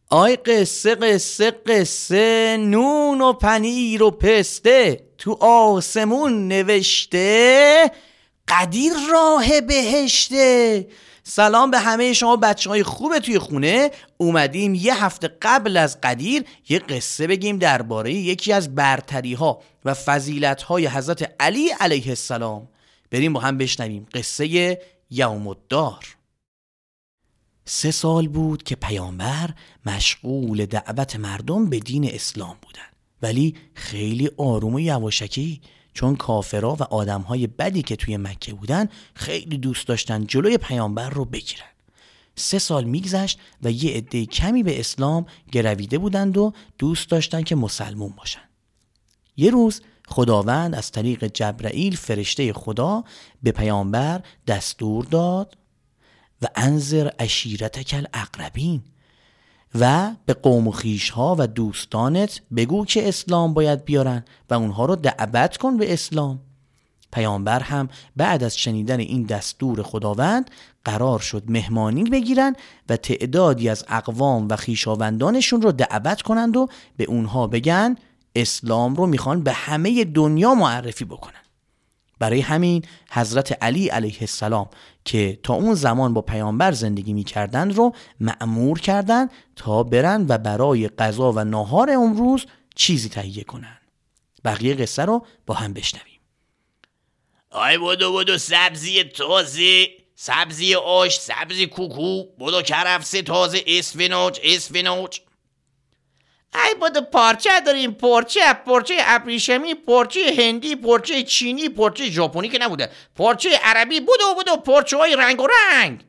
آی قصه قصه قصه، نون و پنیر و پسته، تو آسمون نوشته قدیر راه بهشته. سلام به همه شما بچه‌های خوب توی خونه. اومدیم یه هفته قبل از قدیر یه قصه بگیم درباره یکی از برتری‌ها و فضیلت‌های حضرت علی علیه السلام. بریم با هم بشنویم قصه یوم الدار. 3 سال بود که پیامبر مشغول دعوت مردم به دین اسلام بودن، ولی خیلی آروم و یواشکی، چون کافرها و آدمهای بدی که توی مکه بودن خیلی دوست داشتن جلوی پیامبر رو بگیرن. 3 سال میگذشت و یه عده کمی به اسلام گرویده بودند و دوست داشتن که مسلمون باشن. یه روز خداوند از طریق جبرائیل فرشته خدا به پیامبر دستور داد و انذر عشیرتک الاقربین، و به قوم و خویش‌ها و دوستانت بگو که اسلام باید بیارن و اونها رو دعوت کن به اسلام. پیامبر هم بعد از شنیدن این دستور خداوند قرار شد مهمانی بگیرن و تعدادی از اقوام و خویشاوندانشون رو دعوت کنند و به اونها بگن اسلام رو میخوان به همه دنیا معرفی بکنن. برای همین حضرت علی علیه السلام که تا اون زمان با پیامبر زندگی می‌کردند رو مأمور کردند تا برن و برای غذا و ناهار امروز چیزی تهیه کنن. بقیه قصه رو با هم بشنویم. آی بودو سبزی تازه، سبزی آش، سبزی کوکو، بودو کرفس تازه، اسفناج. ای بودو پارچه داریم، پارچه ابریشمی، پارچه هندی، پارچه چینی، پارچه ژاپنی که نبوده، پارچه عربی، بودو پارچه های رنگ و رنگ.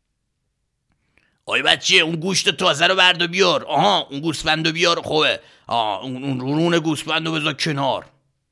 آی بچه اون گوشت تازه رو برد و بیار. آها اون گوسفندو بیار. خوبه. اون رون گوسفندو بذار کنار.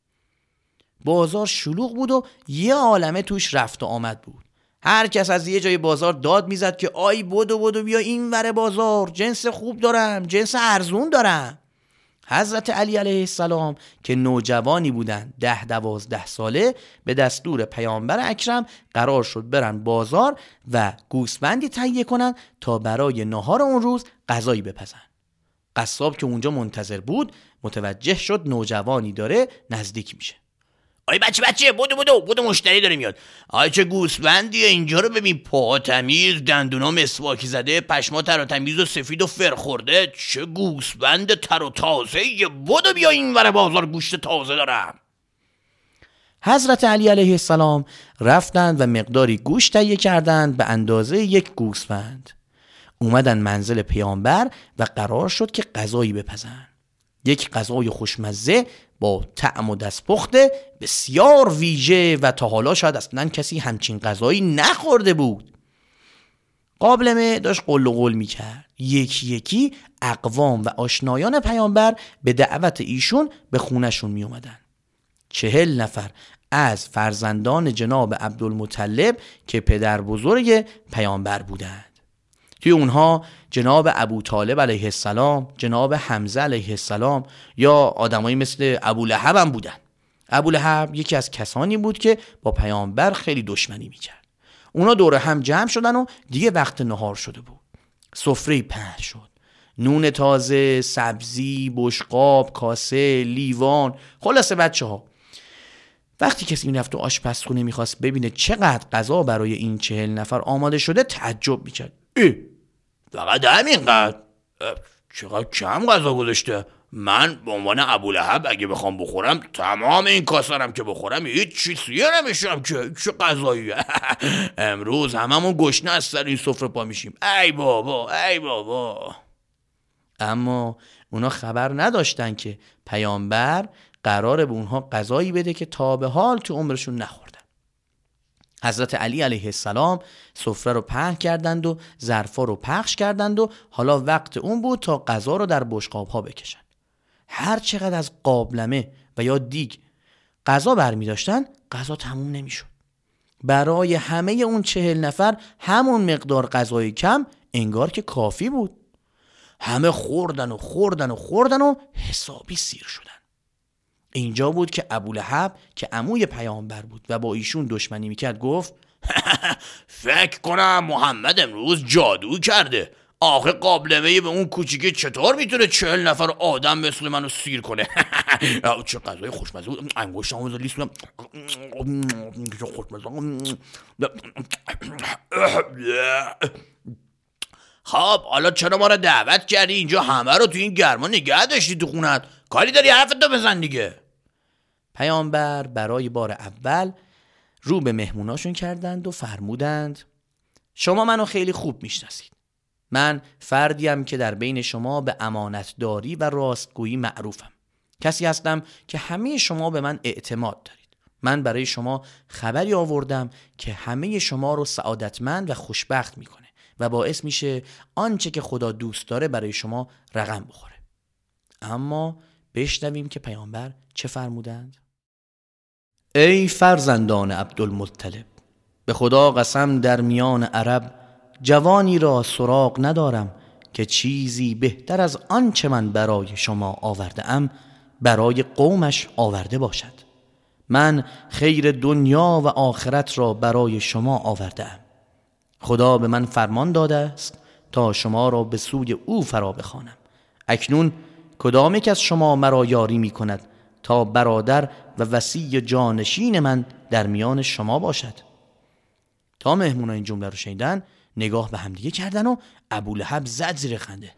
بازار شلوغ بود و یه عالمه توش رفت و آمد بود. هر کس از یه جای بازار داد میزد که آی بودو بیا این ور بازار، جنس خوب دارم، جنس ارزون دارم. حضرت علی علیه السلام که نوجوانی بودن 10-12 ساله، به دستور پیامبر اکرم قرار شد برن بازار و گوسفندی تهیه کنن تا برای ناهار اون روز غذایی بپزن. قصاب که اونجا منتظر بود متوجه شد نوجوانی داره نزدیک میشه. آی بچه بودو مشتری داره میاد. آی چه گوسفندیه، اینجا رو ببین، پا تمیز، دندونا مسواکی زده، پشما تر و تمیز و سفید و فر خورده. چه گوسفند تر و تازه. بودو بیا این ور بازار، گوشت تازه دارم. حضرت علی علیه السلام رفتند و مقداری گوشت تهیه کردند به اندازه یک گوسفند. اومدن منزل پیامبر و قرار شد که غذایی بپزن. یک غذای خوشمزه با طعم و دستپخت بسیار ویژه و تا حالا شاید اصلا کسی همچین غذایی نخورده بود. قابلمه داشت قل و قل میکرد. یکی یکی اقوام و آشنایان پیامبر به دعوت ایشون به خونشون می اومدن. 40 نفر از فرزندان جناب عبدالمطلب که پدر بزرگ پیامبر بودند. توی اونها جناب ابو طالب علیه السلام، جناب حمزه علیه السلام یا آدمایی مثل ابو لهب هم بودن. ابو لهب یکی از کسانی بود که با پیامبر خیلی دشمنی میکرد. اونا دور هم جمع شدن و دیگه وقت نهار شده بود. سفره پهن شد. نون تازه، سبزی، بشقاب، کاسه، لیوان، خلاصه بچه‌ها. وقتی کسی میرفت تو آشپزخونه میخواست ببینه چقدر غذا برای این 40 نفر آماده شده تعجب میکرد. فقط همینقدر؟ چقدر کم غذا گذاشته. من به عنوان ابولهب اگه بخوام بخورم تمام این کاسرم که بخورم هیچ چیزیه نمیشم که. چه غذاییه. امروز هممون گشنه از سر این سفره پا میشیم. ای بابا. اما اونا خبر نداشتن که پیامبر قراره به اونها غذایی بده که تا به حال تو عمرشون نخوردن. حضرت علی علیه السلام سفره رو پهن کردند و ظرفا رو پخش کردند و حالا وقت اون بود تا غذا رو در بشقاب ها بکشن. هر چقدر از قابلمه و یا دیگ غذا برمی داشتن غذا تموم نمی شد. برای همه اون 40 نفر همون مقدار غذای کم انگار که کافی بود. همه خوردن و حسابی سیر شدن. اینجا بود که ابولهب که عموی پیامبر بود و با ایشون دشمنی میکرد گفت فکر کنم محمد امروز جادو کرده. آخه قابلمه به اون کوچیکه چطور میتونه 40 نفر آدم مثل منو سیر کنه؟ چه غذای خوشمزه. انگشتامو لیست کنم. خوشمزه. خب حالا چرا ما رو دعوت کردی اینجا؟ همه رو تو این گرما نگه داشتی تو خونت، کاری داری حرفتو بزن دیگه. پیامبر برای بار اول رو به مهموناشون کردند و فرمودند شما منو خیلی خوب میشناسید. من فردیم که در بین شما به امانتداری و راستگویی معروفم. کسی هستم که همه شما به من اعتماد دارید. من برای شما خبری آوردم که همه شما رو سعادتمند و خوشبخت میکنه و باعث میشه آنچه که خدا دوست داره برای شما رقم بخوره. اما بشنویم که پیامبر چه فرمودند. ای فرزندان عبدالمطلب، به خدا قسم در میان عرب جوانی را سراغ ندارم که چیزی بهتر از آنچه من برای شما آورده ام برای قومش آورده باشد. من خیر دنیا و آخرت را برای شما آورده ام. خدا به من فرمان داده است تا شما را به سوی او فرا بخوانم. اکنون کدام یک از شما مرا یاری می کند تا برادر و وصی جانشین من در میان شما باشد؟ تا مهمونا این جمله رو شنیدن نگاه به همدیگه کردن و ابولهب زد زیر خنده.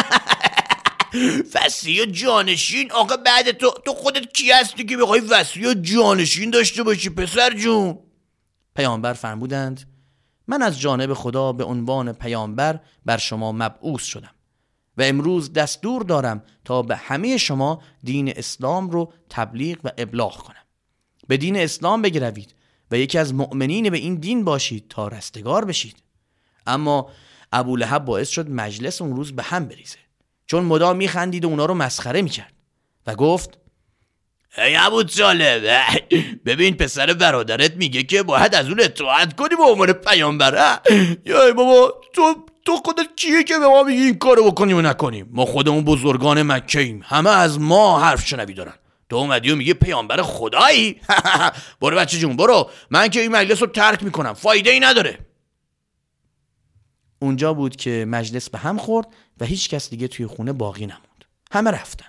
وصی و جانشین؟ آقا بعد تو خودت کی هستی که بخوای وصی و جانشین داشته باشی پسر جون؟ پیامبر فرمودند من از جانب خدا به عنوان پیامبر بر شما مبعوث شدم و امروز دستور دارم تا به همه شما دین اسلام رو تبلیغ و ابلاغ کنم. به دین اسلام بگروید و یکی از مؤمنین به این دین باشید تا رستگار بشید. اما ابولهب باعث شد مجلس اون روز به هم بریزه، چون مدام میخندید و اونا رو مسخره میکرد و گفت ای ابوطالب، ببین پسر برادرت میگه که باید از اون اطاعت کنی به عنوان پیامبر. یا بابا تو خودت کیه که به ما میگی این کارو بکنیم و نکنیم؟ ما خودمون بزرگان مکه ایم، همه از ما حرف شنوی دارن. تو اومدی و میگه پیامبر خدایی؟ برو بچه جون برو، من که این مجلس رو ترک میکنم، فایده ای نداره. اونجا بود که مجلس به هم خورد و هیچ کس دیگه توی خونه باقی نموند. همه رفتن.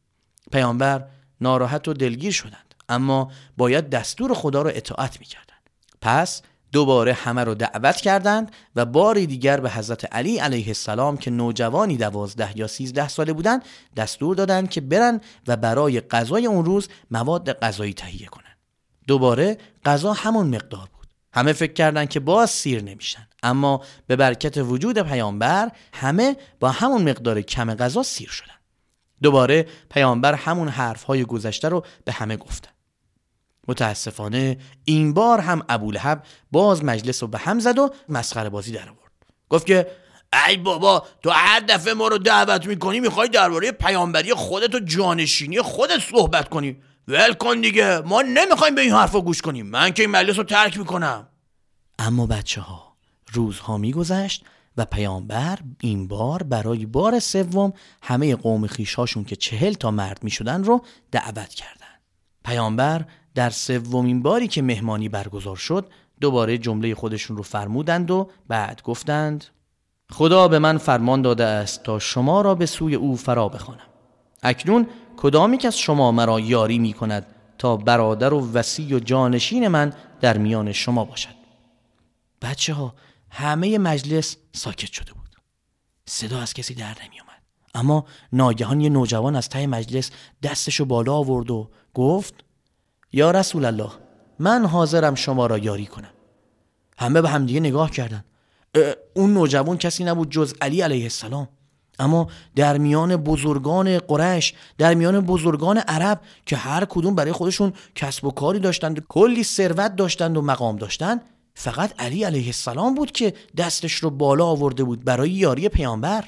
پیامبر ناراحت و دلگیر شدند، اما باید دستور خدا رو اطاعت میکردند. پس دوباره همه رو دعوت کردند و باری دیگر به حضرت علی علیه السلام که نوجوانی 12 یا 13 ساله بودند دستور دادند که برن و برای غذای اون روز مواد غذایی تهیه کنند. دوباره غذا همون مقدار بود. همه فکر کردند که باز سیر نمیشن، اما به برکت وجود پیامبر همه با همون مقدار کم غذا سیر شدن. دوباره پیامبر همون حرفهای گذشته رو به همه گفتن. متاسفانه این بار هم ابولهب باز مجلس رو به هم زد و مسخره بازی در آورد. گفت که ای بابا، تو هر دفعه ما رو دعوت میکنی میخوای درباره پیامبری خودت و جانشینی خودت صحبت کنی. ول کن دیگه، ما نمیخوایم به این حرفا گوش کنیم. من که این مجلس رو ترک میکنم. اما بچه‌ها، روزها میگذشت و پیامبر این بار برای بار سوم همه قوم خویشاشون که 40 تا مرد میشدن رو دعوت کردن. پیامبر در سومین باری که مهمانی برگزار شد دوباره جمله خودشون رو فرمودند و بعد گفتند خدا به من فرمان داده است تا شما را به سوی او فرا بخوانم. اکنون کدام یک از شما مرا یاری می کند تا برادر و وصی و جانشین من در میان شما باشد؟ بچه ها، همه مجلس ساکت شده بود. صدا از کسی در نمی آمد. اما ناگهان یه نوجوان از ته مجلس دستشو بالا آورد و گفت یا رسول الله، من حاضرم شما را یاری کنم. همه به هم دیگه نگاه کردن. اون نوجوان کسی نبود جز علی علیه السلام. اما در میان بزرگان قریش، در میان بزرگان عرب که هر کدوم برای خودشون کسب و کاری داشتند، کلی ثروت داشتند و مقام داشتند، فقط علی علیه السلام بود که دستش رو بالا آورده بود برای یاری پیامبر.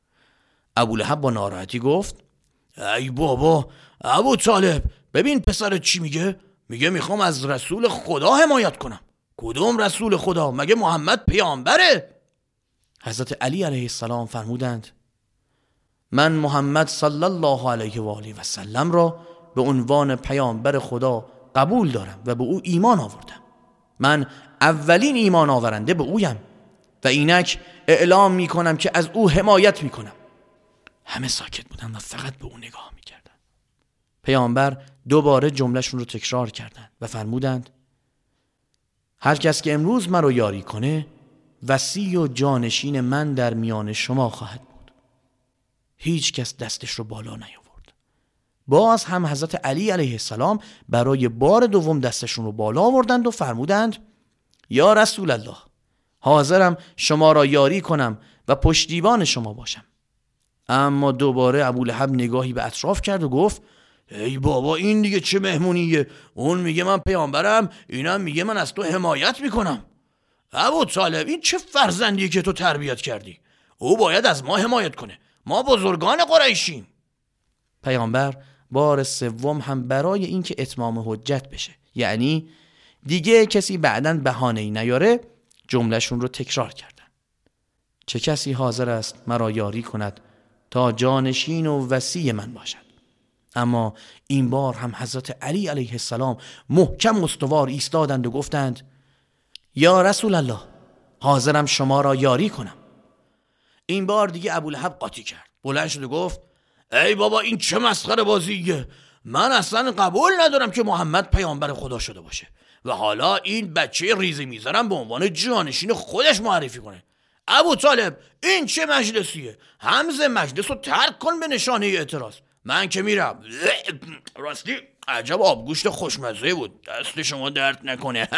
ابولهب با ناراحتی گفت ای بابا ابوطالب، ببین پسر چی میگه؟ میگه میخوام از رسول خدا حمایت کنم. کدوم رسول خدا؟ مگه محمد پیامبره؟ حضرت علی علیه السلام فرمودند من محمد صلی الله علیه و آله و سلم را به عنوان پیامبر خدا قبول دارم و به او ایمان آوردم. من اولین ایمان آورنده به اویم و اینک اعلام میکنم که از او حمایت میکنم. همه ساکت بودن و فقط به او نگاه میکردن. پیامبر دوباره جملهشون رو تکرار کردند و فرمودند هر کس که امروز مرا یاری کنه وصی و جانشین من در میان شما خواهد بود. هیچ کس دستش رو بالا نیاورد. باز هم حضرت علی علیه السلام برای بار دوم دستشون رو بالا آوردند و فرمودند یا رسول الله، حاضرم شما را یاری کنم و پشتیبان شما باشم. اما دوباره ابولهب نگاهی به اطراف کرد و گفت ای بابا، این دیگه چه مهمونیه؟ اون میگه من پیامبرم، اینم میگه من از تو حمایت میکنم. ابوطالب، این چه فرزندیه که تو تربیت کردی؟ او باید از ما حمایت کنه، ما بزرگان قریشیم. پیامبر بار سوم هم برای اینکه اتمام حجت بشه، یعنی دیگه کسی بعداً بهانه‌ای نیاره، جملهشون رو تکرار کردن. چه کسی حاضر است مرا یاری کند تا جانشین و وصی من باشد؟ اما این بار هم حضرت علی علیه السلام محکم استوار ایستادند و گفتند یا رسول الله، حاضرم شما را یاری کنم. این بار دیگه ابولهب قاطی کرد، بلند شد و گفت ای بابا، این چه مسخره بازیه؟ من اصلا قبول ندارم که محمد پیامبر خدا شده باشه و حالا این بچه ریزه میذارم به عنوان جانشین خودش معرفی کنه. ابوطالب، این چه مجلسیه؟ همز مجلس رو ترک کن به نشانه اعتراض. من که میرم. راستی عجب آبگوشت خوشمزه بود، دست شما درد نکنه.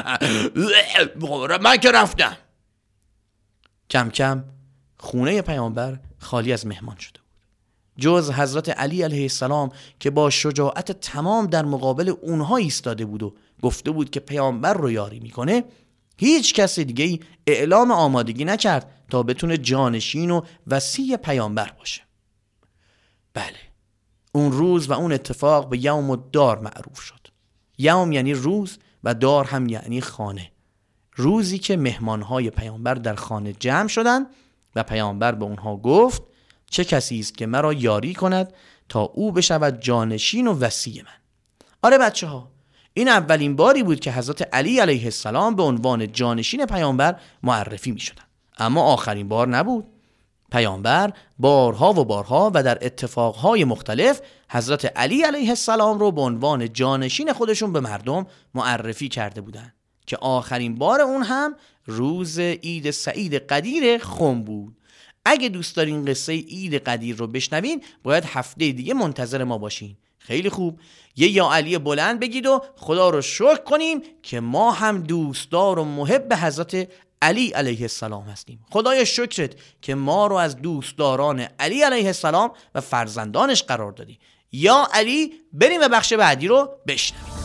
من که رفتم. کم کم خونه پیامبر خالی از مهمان شده بود، جز حضرت علی علیه السلام که با شجاعت تمام در مقابل اونها ایستاده بود و گفته بود که پیامبر رو یاری میکنه. هیچ کس دیگه اعلام آمادگی نکرد تا بتونه جانشین و وصی پیامبر باشه. بله، اون روز و اون اتفاق به یوم الدار معروف شد. یوم یعنی روز و دار هم یعنی خانه. روزی که مهمانهای پیامبر در خانه جمع شدند و پیامبر به اونها گفت چه کسی است که مرا یاری کند تا او بشود جانشین و وصی من. آره بچه ها، این اولین باری بود که حضرت علی علیه السلام به عنوان جانشین پیامبر معرفی می شدن. اما آخرین بار نبود. پیامبر بارها و بارها و در اتفاقهای مختلف حضرت علی علیه السلام رو به عنوان جانشین خودشون به مردم معرفی کرده بودند که آخرین بار اون هم روز عید سعید قدیر خم بود. اگه دوست دارین قصه عید قدیر رو بشنوین، باید هفته دیگه منتظر ما باشین. خیلی خوب، یه یا علی بلند بگید و خدا رو شکر کنیم که ما هم دوستدار و محب حضرت علی علیه السلام هستیم. خدای شکرت که ما رو از دوستداران علی علیه السلام و فرزندانش قرار دادی. یا علی، بریم به بخش بعدی رو بشنویم.